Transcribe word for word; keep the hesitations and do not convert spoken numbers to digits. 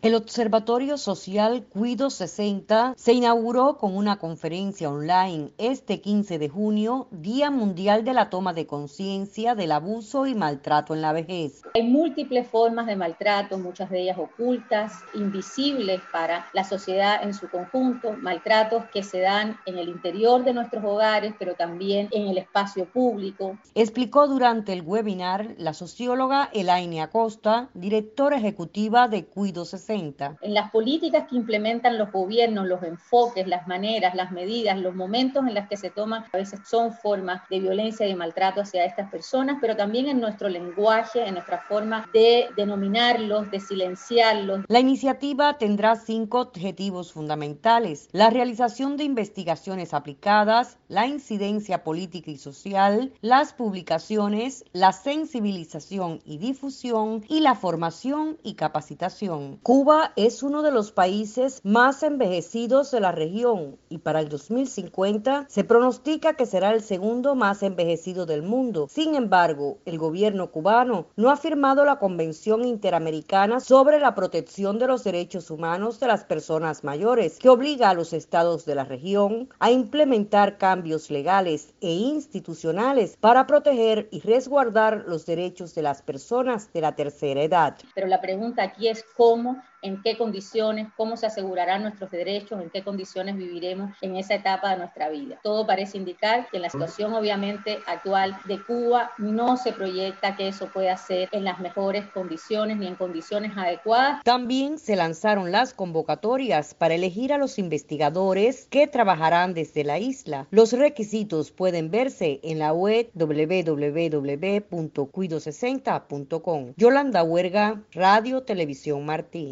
El Observatorio Social Cuido sesenta se inauguró con una conferencia online este quince de junio, Día Mundial de la Toma de Conciencia del Abuso y Maltrato en la Vejez. Hay múltiples formas de maltrato, muchas de ellas ocultas, invisibles para la sociedad en su conjunto, maltratos que se dan en el interior de nuestros hogares, pero también en el espacio público. Explicó durante el webinar la socióloga Elaine Acosta, directora ejecutiva de Cuido sesenta. En las políticas que implementan los gobiernos, los enfoques, las maneras, las medidas, los momentos en los que se toman, a veces son formas de violencia y de maltrato hacia estas personas, pero también en nuestro lenguaje, en nuestra forma de denominarlos, de silenciarlos. La iniciativa tendrá cinco objetivos fundamentales: la realización de investigaciones aplicadas, la incidencia política y social, las publicaciones, la sensibilización y difusión y la formación y capacitación. Cuba es uno de los países más envejecidos de la región y para el dos mil cincuenta se pronostica que será el segundo más envejecido del mundo. Sin embargo, el gobierno cubano no ha firmado la Convención Interamericana sobre la protección de los derechos humanos de las personas mayores, que obliga a los estados de la región a implementar cambios legales e institucionales para proteger y resguardar los derechos de las personas de la tercera edad. Pero la pregunta aquí es cómo, en qué condiciones, cómo se asegurarán nuestros derechos, en qué condiciones viviremos en esa etapa de nuestra vida. Todo parece indicar que en la situación obviamente actual de Cuba no se proyecta que eso pueda ser en las mejores condiciones ni en condiciones adecuadas. También se lanzaron las convocatorias para elegir a los investigadores que trabajarán desde la isla. Los requisitos pueden verse en la web doble u doble u doble u punto cuido sesenta punto com. Yolanda Huerga, Radio Televisión Martí.